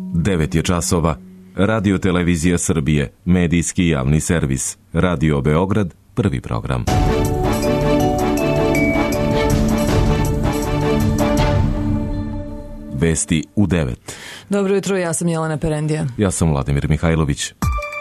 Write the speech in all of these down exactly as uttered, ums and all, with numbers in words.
devet je časova. Radio Televizija Srbije, medijski javni servis. Radio Beograd, prvi program. Vesti u devet. Dobro jutro, ja sam Jelena Perendija. Ja sam Vladimir Mihajlović.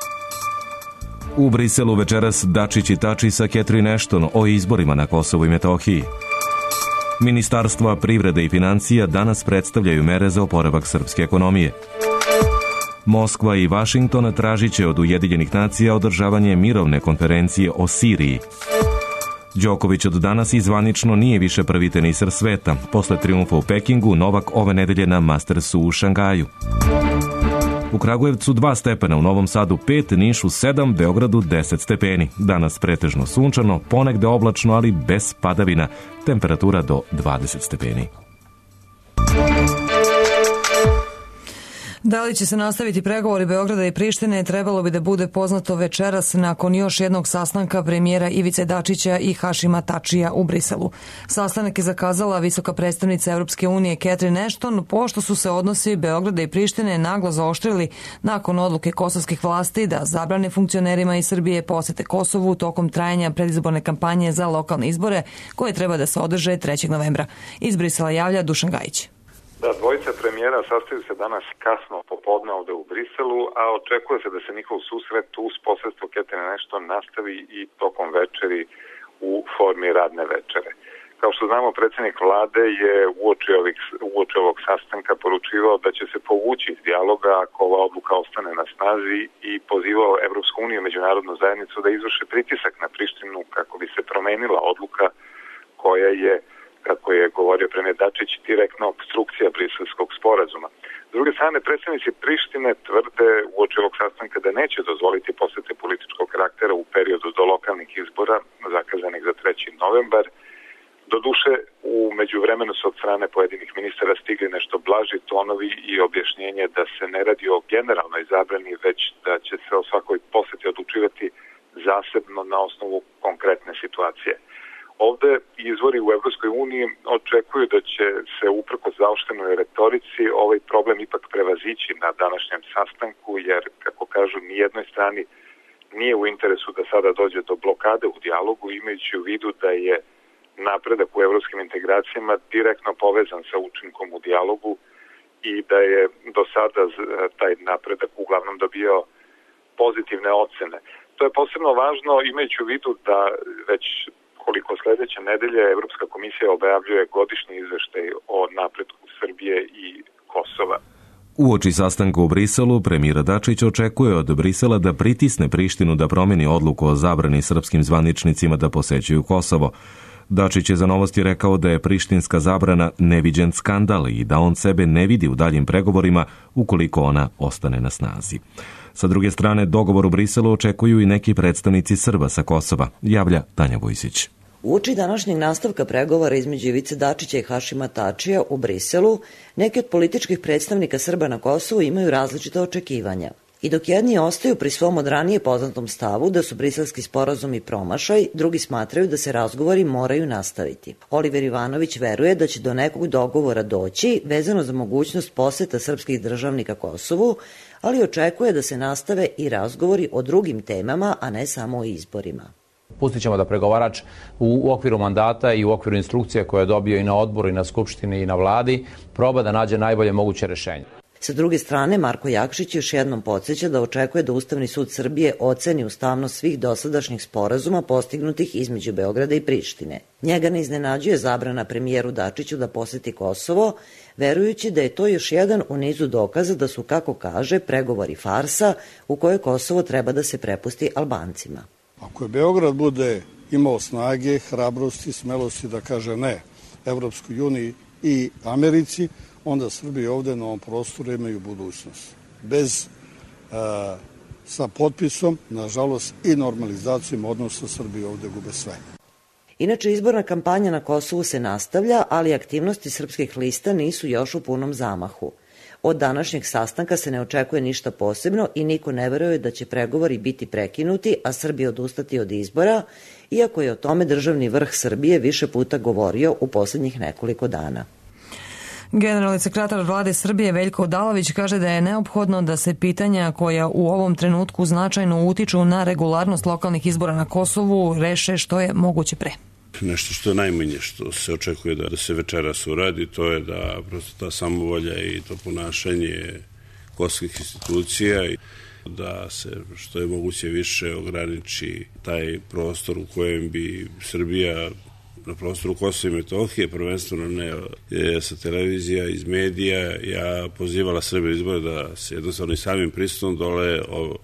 U Briselu večeras Dačić i Tači sa Catherine Ashton o izborima na Kosovu i Metohiji. Ministarstva privrede i financija danas predstavljaju mere za oporavak srpske ekonomije. Moskva i Vašington tražit će od Ujedinjenih nacija održavanje mirovne konferencije o Siriji. Đoković od danas izvanično nije više prvi teniser sveta. Posle trijumfa u Pekingu, Novak ove nedelje na Mastersu u Šangaju. U Kragujevcu dva stepena, u Novom Sadu pet, Nišu sedam, Beogradu deset stepeni. Danas pretežno sunčano, ponegde oblačno, ali bez padavina. Temperatura do dvadeset stepeni. Da li će se nastaviti pregovori Beograda i Prištine, trebalo bi da bude poznato večeras nakon još jednog sastanka premijera Ivice Dačića i Hašima Tačija u Briselu. Sastanak je zakazala visoka predstavnica Europske unije Catherine Ashton, pošto su se odnosi Beograda i Prištine naglo zaoštrili nakon odluke kosovskih vlasti da zabrane funkcionerima iz Srbije posete Kosovu tokom trajanja predizborne kampanje za lokalne izbore koje treba da se održe trećeg novembra. Iz Brisela javlja Dušan Gajić. Da, dvojica premijera sastaju se danas kasno popodne ovde u Briselu, a očekuje se da se njihov susret uz posredstvo Catherine Ashton nastavi i tokom večeri u formi radne večere. Kao što znamo, predsjednik vlade je uoči, ovih, uoči ovog sastanka poručivao da će se povući iz dijaloga ako ova odluka ostane na snazi i pozivao Evropsku uniju i međunarodnu zajednicu da izvrše pritisak na Prištinu kako bi se promenila odluka koja je, kako je govorio premijer Dačić, direktna opstrukcija briselskog sporazuma. S druge strane, predstavnici Prištine tvrde uoči ovog sastanka da neće dozvoliti posete političkog karaktera u periodu do lokalnih izbora, zakazanih za treći novembar. Doduše, u međuvremenu su od strane pojedinih ministara stigli nešto blaži tonovi i objašnjenje da se ne radi o generalnoj zabrani, već da će se o svakoj poseti odlučivati zasebno na osnovu konkretne situacije. Ovde izvori u Evropskoj uniji očekuju da će se uprkos zaoštrenoj retorici ovaj problem ipak prevazići na današnjem sastanku, jer, kako kažu, nijednoj strani nije u interesu da sada dođe do blokade u dijalogu, imajući u vidu da je napredak u evropskim integracijama direktno povezan sa učinkom u dijalogu i da je do sada taj napredak uglavnom dobio pozitivne ocene. To je posebno važno imajući u vidu da već koliko sledeće nedelje Evropska komisija objavljuje godišnji izveštaj o napretku Srbije i Kosova. Uoči sastanka u Briselu, premijer Dačić očekuje od Brisela da pritisne Prištinu da promeni odluku o zabrani srpskim zvaničnicima da posećuju Kosovo. Dačić je za Novosti rekao da je prištinska zabrana neviđen skandal i da on sebe ne vidi u daljim pregovorima ukoliko ona ostane na snazi. Sa druge strane, dogovor u Briselu očekuju i neki predstavnici Srba sa Kosova, javlja Tanja Vojsić. Uoči današnjeg nastavka pregovora između Ivice Dačića i Hašima Tačija u Briselu, neki od političkih predstavnika Srba na Kosovu imaju različita očekivanja. I dok jedni ostaju pri svom od ranije poznatom stavu da su briselski sporazumi promašaj, drugi smatraju da se razgovori moraju nastaviti. Oliver Ivanović veruje da će do nekog dogovora doći vezano za mogućnost poseta srpskih državnika Kosovu, ali očekuje da se nastave i razgovori o drugim temama, a ne samo o izborima. Pustit ćemo da pregovarač u okviru mandata i u okviru instrukcija koje je dobio i na odboru i na skupštini i na vladi proba da nađe najbolje moguće rešenje. Sa druge strane, Marko Jakšić još jednom podsjeća da očekuje da Ustavni sud Srbije oceni ustavnost svih dosadašnjih sporazuma postignutih između Beograda i Prištine. Njega ne iznenađuje zabrana premijeru Dačiću da poseti Kosovo, verujući da je to još jedan u nizu dokaza da su, kako kaže, pregovori farsa u kojoj Kosovo treba da se prepusti Albancima. Ako je Beograd bude imao snage, hrabrosti, smelosti da kaže ne Evropskoj uniji i Americi, onda Srbi ovde na ovom prostoru imaju budućnost. Bez, e, sa potpisom, nažalost, i normalizacijom odnosa Srbi ovde gube sve. Inače, izborna kampanja na Kosovu se nastavlja, ali aktivnosti srpskih lista nisu još u punom zamahu. Od današnjeg sastanka se ne očekuje ništa posebno i niko ne veruje da će pregovori biti prekinuti, a Srbi odustati od izbora, iako je o tome državni vrh Srbije više puta govorio u poslednjih nekoliko dana. Generalni sekretar vlade Srbije Veljko Odalović kaže da je neophodno da se pitanja koja u ovom trenutku značajno utiču na regularnost lokalnih izbora na Kosovu reše što je moguće pre. Nešto što je najmanje što se očekuje da se večeras uradi, to je da prosto ta samovolja i to ponašanje kosovskih institucija, da se što je moguće više ograniči taj prostor u kojem bi Srbija na prostoru Kosova i Metohije, prvenstveno ne sa televizija, iz medija, ja pozivala Srbije izbore da se jednostavno i samim pristupom dole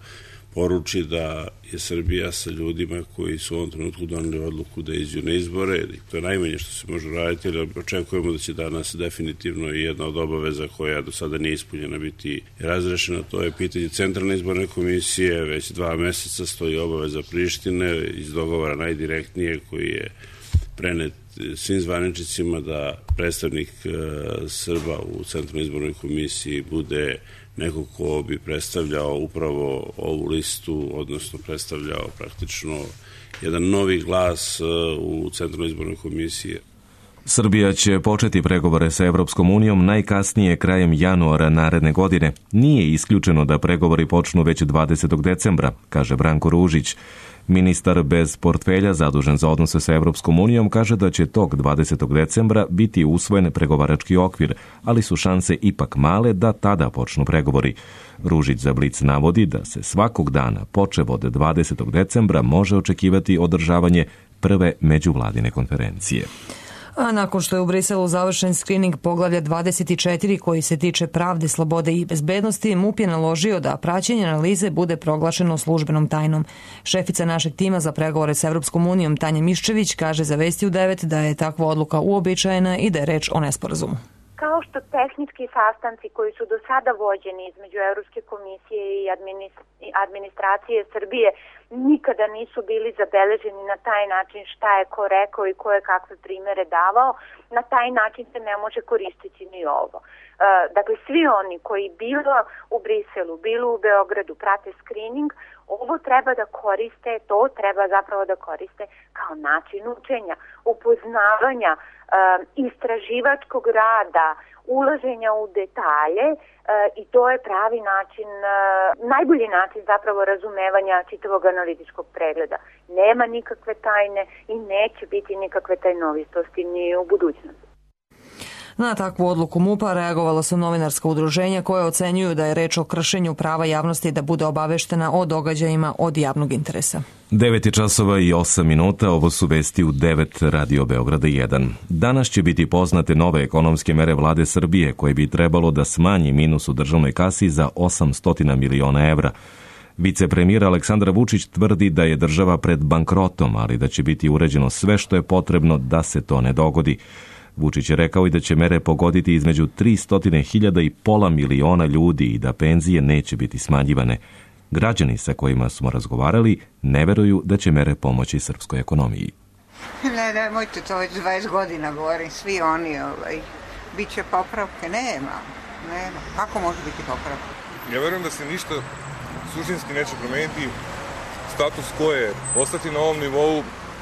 poruči da je Srbija sa ljudima koji su u ovom trenutku doneli odluku da iđu na izbore. To je najmanje što se može raditi, ali očekujemo da će danas definitivno i jedna od obaveza koja do sada nije ispunjena biti razrešena. To je pitanje Centralne izborne komisije. Već dva meseca stoji obaveza Prištine iz dogovora najdirektnije koji je prenet svim zvaničnicima da predstavnik Srba u Centralnoj izbornoj komisiji bude neko ko bi predstavljao upravo ovu listu, odnosno predstavljao praktično jedan novi glas u Centralnoj izbornoj komisiji. Srbija će početi pregovore sa Evropskom unijom najkasnije krajem januara naredne godine. Nije isključeno da pregovori počnu već dvadesetog decembra, kaže Branko Ružić. Ministar bez portfelja zadužen za odnose sa Evropskom unijom kaže da će tog dvadesetog decembra biti usvojen pregovarački okvir, ali su šanse ipak male da tada počnu pregovori. Ružić za Blic navodi da se svakog dana počev od dvadesetog decembra može očekivati održavanje prve međuvladine konferencije. A nakon što je u Briselu završen skrining poglavlja dvadeset četiri koji se tiče pravde, slobode i bezbednosti, M U P je naložio da praćenje analize bude proglašeno službenom tajnom. Šefica našeg tima za pregovore s Evropskom unijom Tanja Miščević kaže za Vesti u devet da je takva odluka uobičajena i da je reč o nesporazumu. Kao što tehnički sastanci koji su do sada vođeni između Evropske komisije i administracije Srbije nikada nisu bili zabeleženi na taj način šta je ko rekao i ko je kakve primere davao, na taj način se ne može koristiti ni ovo. Dakle, svi oni koji bilo u Briselu, bilo u Beogradu prate screening, ovo treba da koriste, to treba zapravo da koriste kao način učenja, upoznavanja, istraživačkog rada, ulaženja u detalje i to je pravi način, najbolji način zapravo razumevanja čitavog analitičkog pregleda. Nema nikakve tajne i neće biti nikakve tajnovitosti ni u budućnosti. Na takvu odluku M U P-a reagovala su novinarska udruženja koje ocenjuju da je reč o kršenju prava javnosti da bude obaveštena o događajima od javnog interesa. devet časova i osam minuta, ovo su vesti u devet Radio Beograda jedan. Danas će biti poznate nove ekonomske mere vlade Srbije koje bi trebalo da smanji minus u državnoj kasi za osamsto miliona evra. Vicepremjer Aleksandar Vučić tvrdi da je država pred bankrotom, ali da će biti urađeno sve što je potrebno da se to ne dogodi. Vučić je rekao i da će mere pogoditi između tristo hiljada i pola miliona ljudi i da penzije neće biti smanjivane. Građani sa kojima smo razgovarali ne veruju da će mere pomoći srpskoj ekonomiji. Ne, ne, mojte to već dvadeset godina govorim, svi oni, ovaj, bit će popravke, nema, nema. Kako može biti popravka? Ja verujem da se ništa suštinski neće promeniti, status quo je ostati na ovom nivou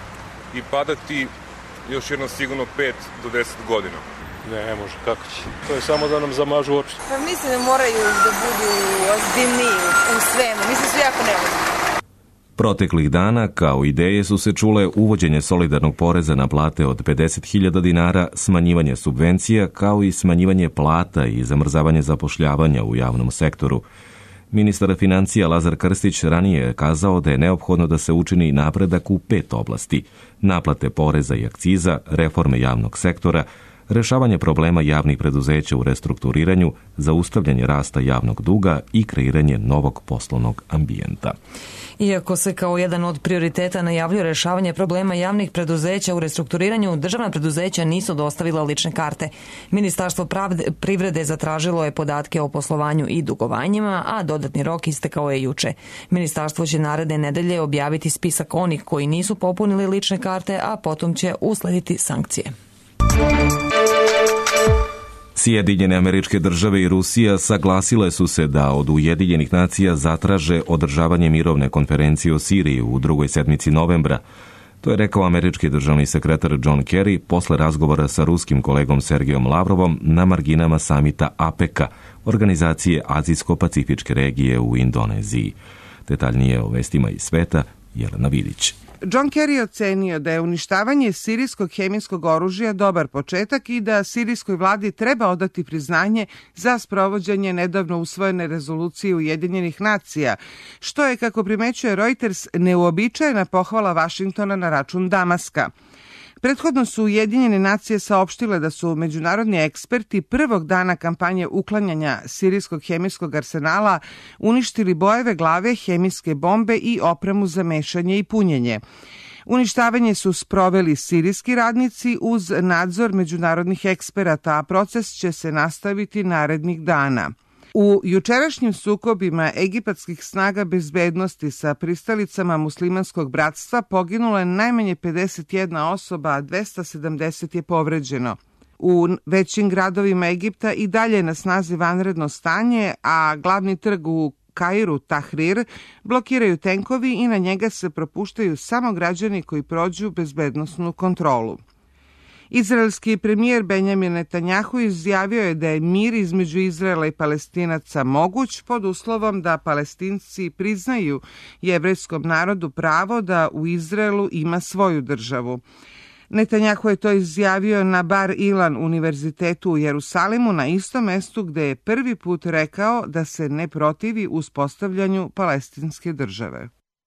i padati još jedno sigurno pet do deset godina. Ne, ne može, kako će. To je samo da nam zamažu oči. Pa mislim da moraju da budu ozbiljniji u svemu. Mislim su jako neozbiljni. Proteklih dana kao ideje su se čule uvođenje solidarnog poreza na plate od pedeset hiljada dinara, smanjivanje subvencija kao i smanjivanje plata i zamrzavanje zapošljavanja u javnom sektoru. Ministar financija Lazar Krstić ranije je kazao da je neophodno da se učini napredak u pet oblasti: naplate poreza i akciza, reforme javnog sektora, rešavanje problema javnih preduzeća u restrukturiranju, zaustavljanje rasta javnog duga i kreiranje novog poslovnog ambijenta. Iako se kao jedan od prioriteta najavljuje rešavanje problema javnih preduzeća u restrukturiranju, državna preduzeća nisu dostavila lične karte. Ministarstvo pravde, privrede zatražilo je podatke o poslovanju i dugovanjima, a dodatni rok istekao je juče. Ministarstvo će naredne nedelje objaviti spisak onih koji nisu popunili lične karte, a potom će uslediti sankcije. Sjedinjene Američke Države i Rusija saglasile su se da od Ujedinjenih nacija zatraže održavanje mirovne konferencije o Siriji u drugoj sedmici novembra. To je rekao američki državni sekretar John Kerry posle razgovora sa ruskim kolegom Sergejom Lavrovom na marginama samita APEC-a, organizacije Azijsko-Pacifičke regije u Indoneziji. Detaljnije o vestima iz sveta, Jelena Vidić. John Kerry je ocenio da je uništavanje sirijskog hemijskog oružja dobar početak i da sirijskoj vladi treba odati priznanje za sprovođenje nedavno usvojene rezolucije Ujedinjenih nacija, što je, kako primećuje Reuters, neuobičajena pohvala Vašingtona na račun Damaska. Prethodno su Ujedinjene nacije saopštile da su međunarodni eksperti prvog dana kampanje uklanjanja sirijskog hemijskog arsenala uništili bojeve glave, hemijske bombe i opremu za mešanje i punjenje. Uništavanje su sproveli sirijski radnici uz nadzor međunarodnih eksperata, a proces će se nastaviti narednih dana. U jučerašnjim sukobima egipatskih snaga bezbednosti sa pristalicama muslimanskog bratstva poginulo je najmanje pedeset jedna osoba, a dvesta sedamdeset je povređeno. U većim gradovima Egipta i dalje je na snazi vanredno stanje, a glavni trg u Kairu, Tahrir, blokiraju tenkovi i na njega se propuštaju samo građani koji prođu bezbednosnu kontrolu. Izraelski premijer Benjamin Netanjahu izjavio je da je mir između Izraela i Palestinaca moguć pod uslovom da Palestinci priznaju jevrejskom narodu pravo da u Izraelu ima svoju državu. Netanjahu je to izjavio na Bar Ilan univerzitetu u Jerusalimu, na istom mestu gde je prvi put rekao da se ne protivi uspostavljanju palestinske države.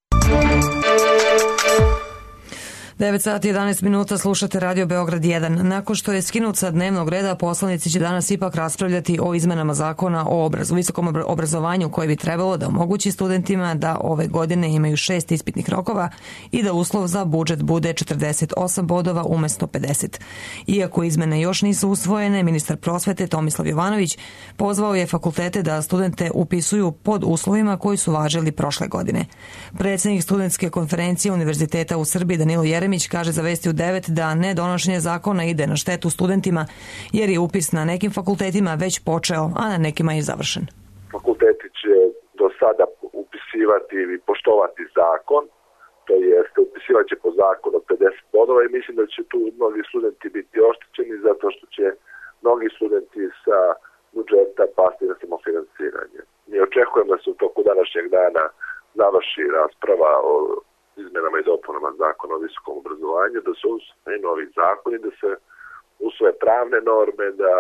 devet sati i jedanaest minuta, slušate Radio Beograd jedan. Nakon što je skinut sa dnevnog reda, poslanici će danas ipak raspravljati o izmenama zakona o obraz, visokom obrazovanju koji bi trebalo da omogući studentima da ove godine imaju šest ispitnih rokova i da uslov za budžet bude četrdeset osam bodova umesto pedeset. Iako izmene još nisu usvojene, ministar prosvete Tomislav Jovanović pozvao je fakultete da studente upisuju pod uslovima koji su važili prošle godine. Predsednik studentske konferencije Univerziteta u Srbiji Danilo Jeremić kaže za Vesti u devet da ne donošenje zakona ide na štetu studentima jer je upis na nekim fakultetima već počeo, a na nekima je završen. Fakulteti će do sada upisivati ili poštovati zakon, to jest upisivat će po zakonu pedeset bodova i mislim da će tu mnogi studenti biti oštećeni zato što će mnogi studenti sa budžeta pasti na samofinansiranje. Mi očekujemo da se u toku današnjeg dana završi rasprava o izmenama i dopunama zakona o visokom obrazovanju, da se usvoje novi zakoni, da se usvoje pravne norme, da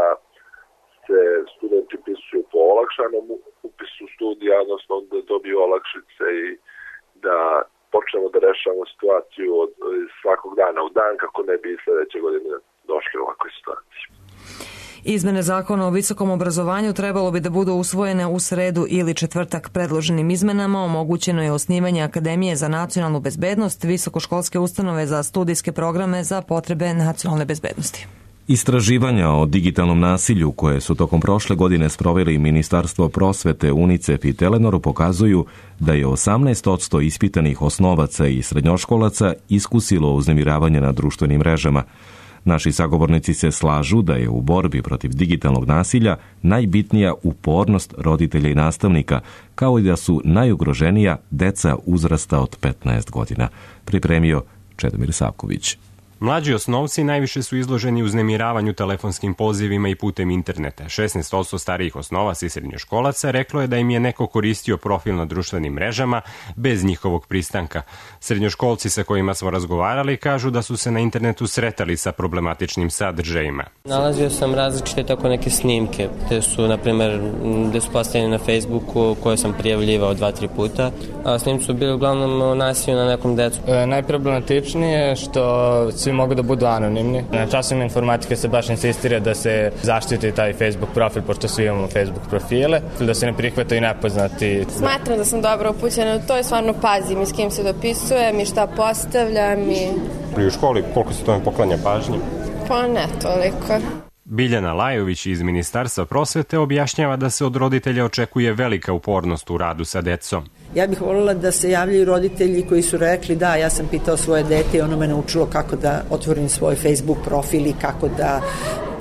se studenti upisuju po olakšanom upisu studija, odnosno da dobiju olakšice i da počnemo da rešavamo situaciju od svakog dana u dan kako ne bi sledeće godine došli u ovakvoj situaciji. Izmene zakona o visokom obrazovanju trebalo bi da budu usvojene u sredu ili četvrtak. Predloženim izmenama omogućeno je osnivanje Akademije za nacionalnu bezbednost, visokoškolske ustanove za studijske programe za potrebe nacionalne bezbednosti. Istraživanja o digitalnom nasilju koje su tokom prošle godine sproveli Ministarstvo prosvete, UNICEF i Telenor pokazuju da je osamnaest posto ispitanih osnovaca i srednjoškolaca iskusilo uznemiravanje na društvenim mrežama. Naši sagovornici se slažu da je u borbi protiv digitalnog nasilja najbitnija upornost roditelja i nastavnika, kao i da su najugroženija deca uzrasta od petnaest godina. Pripremio Čedomir Savković. Mlađi osnovci najviše su izloženi uznemiravanju telefonskim pozivima i putem interneta. šesnaest posto starijih osnovaca i srednjoškolaca reklo je da im je neko koristio profil na društvenim mrežama bez njihovog pristanka. Srednjoškolci sa kojima smo razgovarali kažu da su se na internetu sretali sa problematičnim sadržajima. Nalazio sam različite tako neke snimke, te su, na primer, gde su postavljeni na Facebooku, koje sam prijavljivao dva, tri puta, a snimci su bili uglavnom nasilju na nekom decu. E, najproblematičnije je što svi mogu da budu anonimni. Na časovima informatike se baš insistira da se zaštiti taj Facebook profil, pošto svi imamo Facebook profile, da se ne prihvataju nepoznati. Smatram da sam dobro upućena, to je stvarno pazim i s kim se dopisujem i šta postavljam. I... Pri u školi koliko se tome poklanja pažnje? Pa ne toliko. Biljana Lajović iz Ministarstva prosvete objašnjava da se od roditelja očekuje velika upornost u radu sa decom. Ja bih voljela da se javljaju roditelji koji su rekli da, ja sam pitao svoje dete i ono me naučilo kako da otvorim svoj Facebook profil i kako da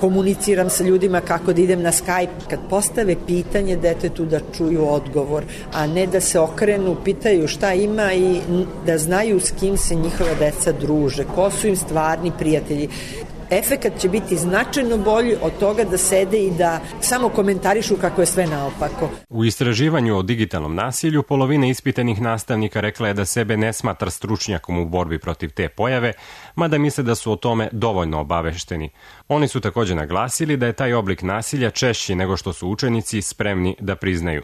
komuniciram sa ljudima, kako da idem na Skype. Kad postave pitanje detetu da čuju odgovor, a ne da se okrenu, pitaju šta ima i da znaju s kim se njihova deca druže, ko su im stvarni prijatelji. Efekat će biti značajno bolji od toga da sede i da samo komentarišu kako je sve naopako. U istraživanju o digitalnom nasilju polovina ispitanih nastavnika rekla je da sebe ne smatra stručnjakom u borbi protiv te pojave, mada misle da su o tome dovoljno obavešteni. Oni su takođe naglasili da je taj oblik nasilja češći nego što su učenici spremni da priznaju.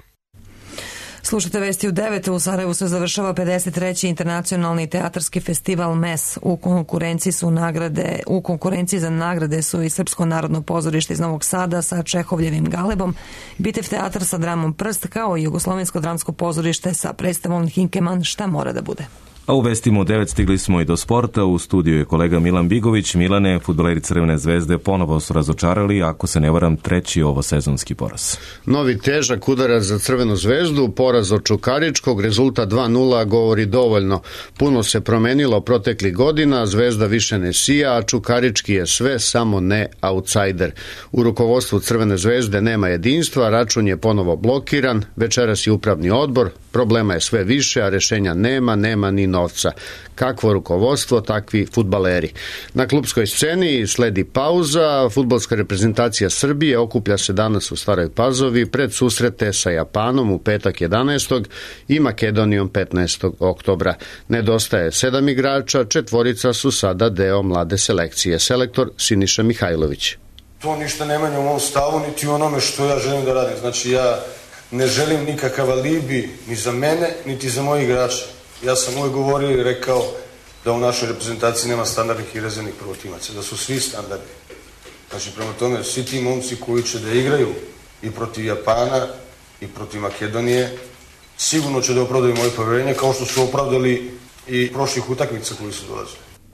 Slušajte vesti u devet. U Sarajevu se završava pedeset treći internacionalni teatarski festival M E S. U konkurenciji su nagrade, u konkurenciji za nagrade su i Srpsko narodno pozorište iz Novog Sada sa Čehovljevim Galebom, Bitev teatar sa dramom Prst, kao i Jugoslovensko dramsko pozorište sa predstavom Hinkeman Šta mora da bude. A u vestima u devet stigli smo i do sporta. U studiju je kolega Milan Bigović. Milane, fudbaleri Crvene zvezde ponovo su razočarali, ako se ne varam, treći ovosezonski poraz. Novi težak udarac za Crvenu zvezdu, poraz od Čukaričkog, rezultat dva nula govori dovoljno. Puno se promenilo proteklih godina, Zvezda više ne sija, a Čukarički je sve samo ne outsider. U rukovodstvu Crvene zvezde nema jedinstva, račun je ponovo blokiran, večeras je upravni odbor, problema je sve više, a rešenja nema, nema ni novca. Kakvo rukovodstvo, takvi fudbaleri. Na klupskoj sceni sledi pauza, fudbalska reprezentacija Srbije okuplja se danas u Staroj Pazovi pred susrete sa Japanom u petak jedanaestog i Makedonijom petnaestog oktobra. Nedostaje sedam igrača, četvorica su sada deo mlade selekcije. Selektor Siniša Mihajlović. To ništa ne menja u mom stavu, niti u onome što ja želim da radim. Znači ja ne želim nikakav alibi ni za mene, niti za moje igrače. Ja sam uvijek govorio i rekao da u našoj reprezentaciji nema standardnih i rezervnih prvotimaca, da su svi standardni. Znači, prema tome, svi ti momci koji će da igraju i protiv Japana i protiv Makedonije, sigurno će da opravdaju moje poverenje, kao što su opravdali i prošlih utakmica koji su dolazili.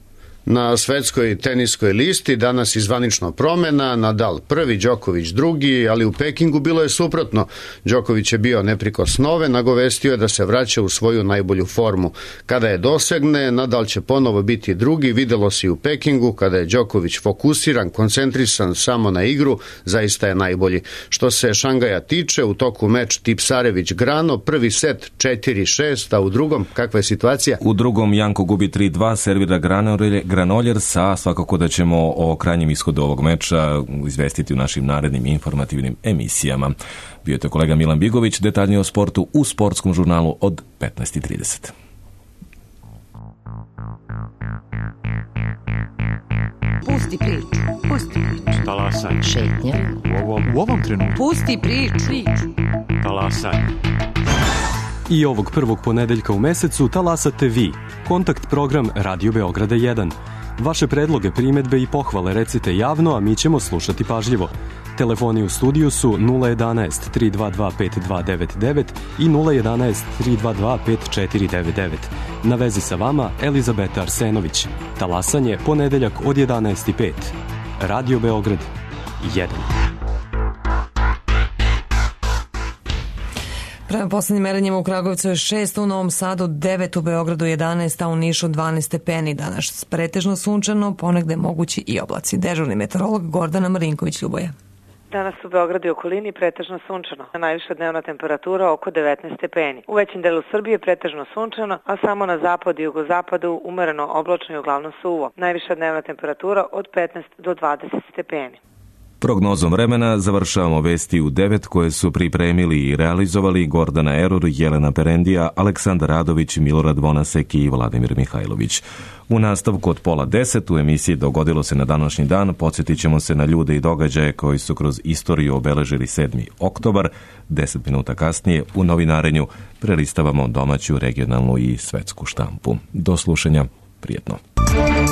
Na svetskoj teniskoj listi danas izvanično promena, Nadal prvi, Đoković drugi, ali u Pekingu bilo je suprotno. Đoković je bio neprikosnoven, nagovestio je da se vraća u svoju najbolju formu. Kada je dosegne, Nadal će ponovo biti drugi, videlo se i u Pekingu, kada je Đoković fokusiran, koncentrisan samo na igru, zaista je najbolji. Što se Šangaja tiče, u toku meč Tipsarević-Grano, prvi set četiri šest, a u drugom, kakva je situacija? U drugom Janko gubi tri dva, servira Granolje, Granoljers, a svakako da ćemo o krajnjem ishodu ovog meča izvestiti u našim narednim informativnim emisijama. Bio je to kolega Milan Bigović, detaljnije o sportu u sportskom žurnalu od petnaest i trideset. Pusti priču, pusti priču. Talasaj. Šetnja. U ovom, u ovom trenutku. Pusti priču. Talasaj. I ovog prvog ponedeljka u mesecu talasate vi, kontakt program Radio Beograda jedan. Vaše predloge, primetbe i pohvale recite javno, a mi ćemo slušati pažljivo. Telefoni u studiju su nula jedanaest tri dva dva pet dva devet devet i nula jedanaest tri dva dva pet četiri devet devet. Na vezi sa vama Elizabeta Arsenović. Talasanje ponedeljak od jedanaest i pet. Radio Beograd jedan. Prema poslednjim merenjima u Kragujevcu je šest, u Novom Sadu devet, u Beogradu jedanaest, a u Nišu dvanaest stepeni. Danas pretežno sunčano, ponegde mogući i oblaci. Dežurni meteorolog Gordana Marinković-Ljuboja. Danas u Beogradu i okolini pretežno sunčano. Najviša dnevna temperatura oko devetnaest stepeni. U većem delu Srbije pretežno sunčano, a samo na zapadu i jugozapadu umereno oblačno i uglavnom suvo. Najviša dnevna temperatura od petnaest do dvadeset stepeni. Prognozom vremena završavamo vesti u devet koje su pripremili i realizovali Gordana Erur, Jelena Perendija, Aleksandar Radović, Milorad Vonasek i Vladimir Mihajlović. U nastavku od pola deset u emisiji Dogodilo se na današnji dan podsjetit ćemo se na ljude i događaje koji su kroz istoriju obeležili sedmi oktobar. Deset minuta kasnije u novinarenju prelistavamo domaću, regionalnu i svetsku štampu. Do slušanja, prijetno.